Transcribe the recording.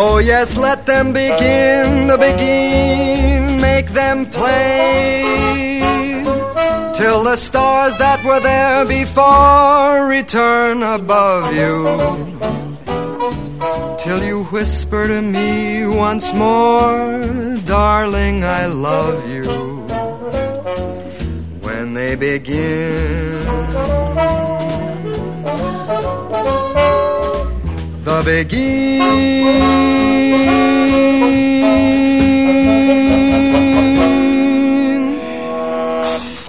Oh yes, let them begin, make them play, till the stars that were there before return above you, till you whisper to me once more, darling, I love you. When they begin the beginning.